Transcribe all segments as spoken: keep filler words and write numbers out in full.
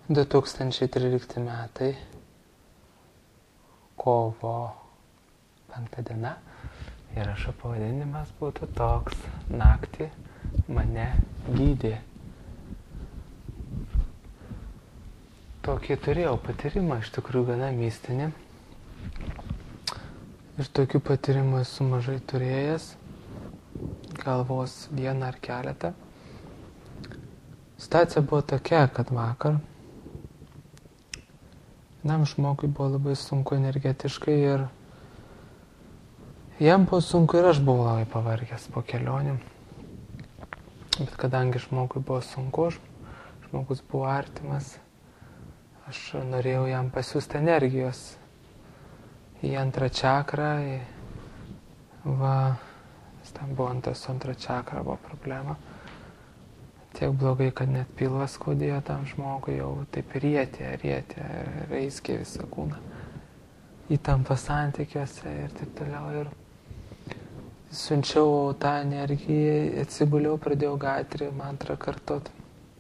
du tūkstančiai trylikti metai, kovo penktą diena, įrašo pavadinimas būtų toks: naktį mane gydė. Tokį turėjau patyrimą, iš tikrųjų gana mistinį. Ir tokių patyrimų esu mažai turėjęs, gal vos vieną ar keletą. Situacija buvo tokia, kad vakar vienam žmogui buvo labai sunku energetiškai ir jam buvo sunku ir aš buvau labai pavargęs po kelionių. Bet kadangi žmogui buvo sunku, žmogus buvo artimas, aš norėjau jam pasiūsti energijos į antrą čakrą. Į, va, ten buvo antras, antra čakra buvo problema. Tiek blogai, kad net pilvas skaudėjo tam žmogui, jau taip rietė, rietė, reiskė visą kūną. Įtampa santykiuose ir taip toliau. Ir siunčiau tą energiją, atsiguliau, pradėjau gatrį mantrą kartot.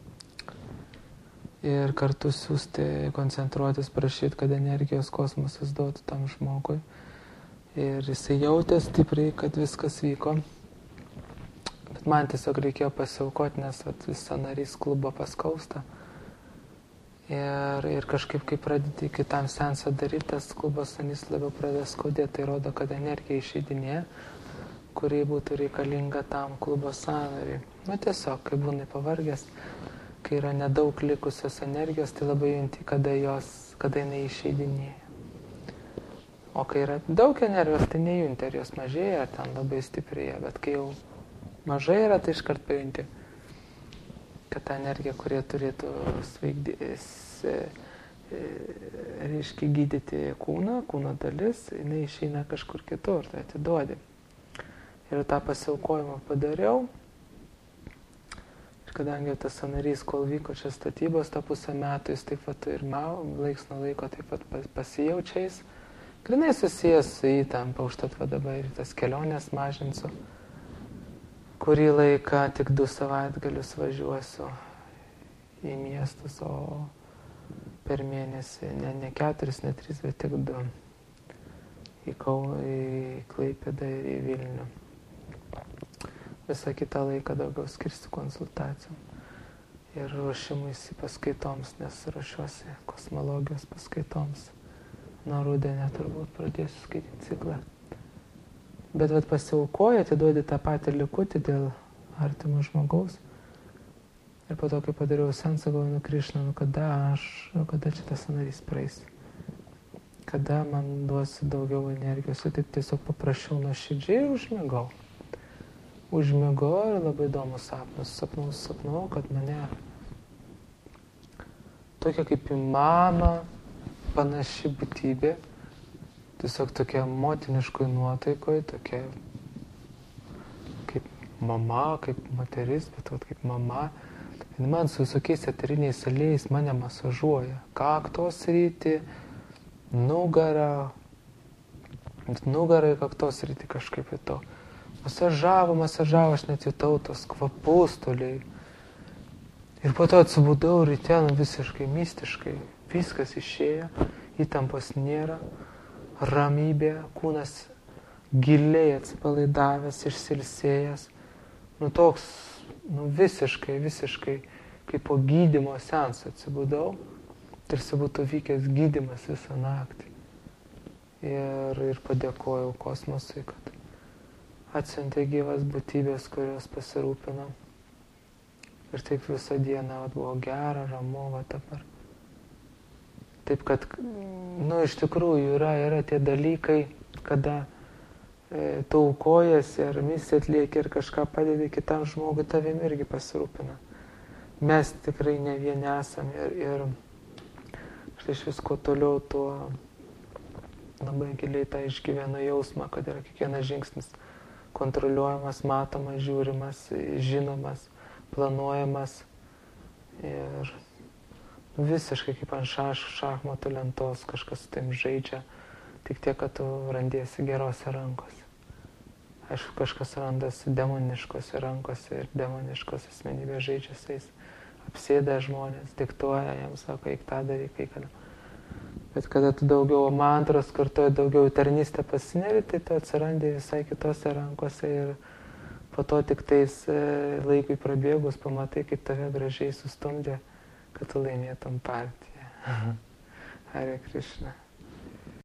Ir kartu siūsti, koncentruotis, prašyti, kad energijos kosmosas duotų tam žmogui. Ir jisai jautė stipriai, kad viskas vyko. Bet man tiesiog reikėjo pasiaukoti, nes vat, visa narys klubo paskausta. Ir, ir kažkaip, kai pradėti kitam sensą daryti, tas klubos narys labiau pradės skaudėti. Tai rodo, kad energija išeidinėja, kuri būtų reikalinga tam klubo sąnariui. Nu tiesiog, kai būnai pavargęs, kai yra nedaug likusios energijos, tai labai junti, kada, jos, kada jinai išeidinėja. O kai yra daug energijos, tai nejunti, ar jos mažėja, ar ten labai stiprėja. Bet kai jau mažai yra, tai iškart pajunti, kad ta energija, kurie turėtų sveikdys, reiškia gydyti kūną, kūno dalis, jinai išeina kažkur kitur, tai atiduodi. Ir tą pasiaukojimą padariau. Ir kadangi tas sąnarys, kol vyko čia statybos, tą pusę metų jis taip pat ir mau, laiks nuo laiko taip pat pasijaučiais. Grinai susijęs su įtampa, užtat va dabar ir tas kelionės mažinsiu. Kurį laiką tik du savaitgalius važiuosiu į miestus, o per mėnesį ne, ne keturis, ne tris, bet tik du. Į Kauną, į Klaipėdą ir į Vilnių. Visą kitą laiką daugiau skirsiu konsultacijom ir ruošimuisi paskaitoms, nes ruošiuosi kosmologijos paskaitoms. Nuo rudenio turbūt pradėsiu skaityti ciklą. Bet vat pasiaukoji, atiduodi tą patį likutį dėl artimo žmogaus. Ir po to, kai padariau sensą, galvoju, nu Krišna, nu kada aš, nu kada čia tas sąnarys praeis? Kada man duosi daugiau energijos? Ir taip tiesiog paprašiau nuoširdžiai ir užmigau. Užmigau ir labai įdomus sapnas. Sapnau, sapnau, kad mane tokia kaip į mamą panaši būtybė, tiesiog tokia motiniškoj nuotaikoj, tokia kaip mama, kaip moteris, bet vat, kaip mama. Ir man su visokiais eteriniais aliejais mane masažuoja. Kaktos sritį, nugarą, nugarą į kaktos sritį kažkaip jutau. Masažavo, masažavo, aš net jutau tos kvapus toliai. Ir po to atsibudau ryte, nu visiškai mistiškai. Viskas išėjo, įtampos nėra. Ramybė, kūnas giliai atsipalaidavęs, išsilsėjęs, nu toks, nu visiškai, visiškai, kaip po gydymo seansą atsibudau, tarsi būtų vykęs gydymas visą naktį. Ir, ir padėkojau kosmosui, kad atsiuntė gyvas būtybės, kurios pasirūpino. Ir taip visą dieną vat, buvo gera, ramu, va dabar. Taip kad, nu, iš tikrųjų yra, yra tie dalykai, kada e, tu aukojasi ar misiją atlieki ir kažką padedi kitam žmogui, tavim irgi pasirūpina. Mes tikrai ne vieni esam ir, ir štai iš visko toliau tuo labai giliai tą išgyvenu jausmą, kad yra kiekvienas žingsnis kontroliuojamas, matomas, žiūrimas, žinomas, planuojamas ir visiškai kaip ant šach, šachmatų lentos kažkas su taim žaidžia, tik tiek, kad tu randiesi gerose rankose. Aišku, kažkas randasi demoniškose rankose ir demoniškos asmenybės žaidžia su jais, apsėda žmonės, diktuoja, jam sako, eik tą daryk, eik tą. Bet kada tu daugiau mantros kartuoji, daugiau tarnystę pasineri, tai tu atsirandi visai kitose rankose ir po to tik tais laikui prabėgus pamatai, kaip tave gražiai sustumdė, kad tu laimėtum partiją. Hare Krishna.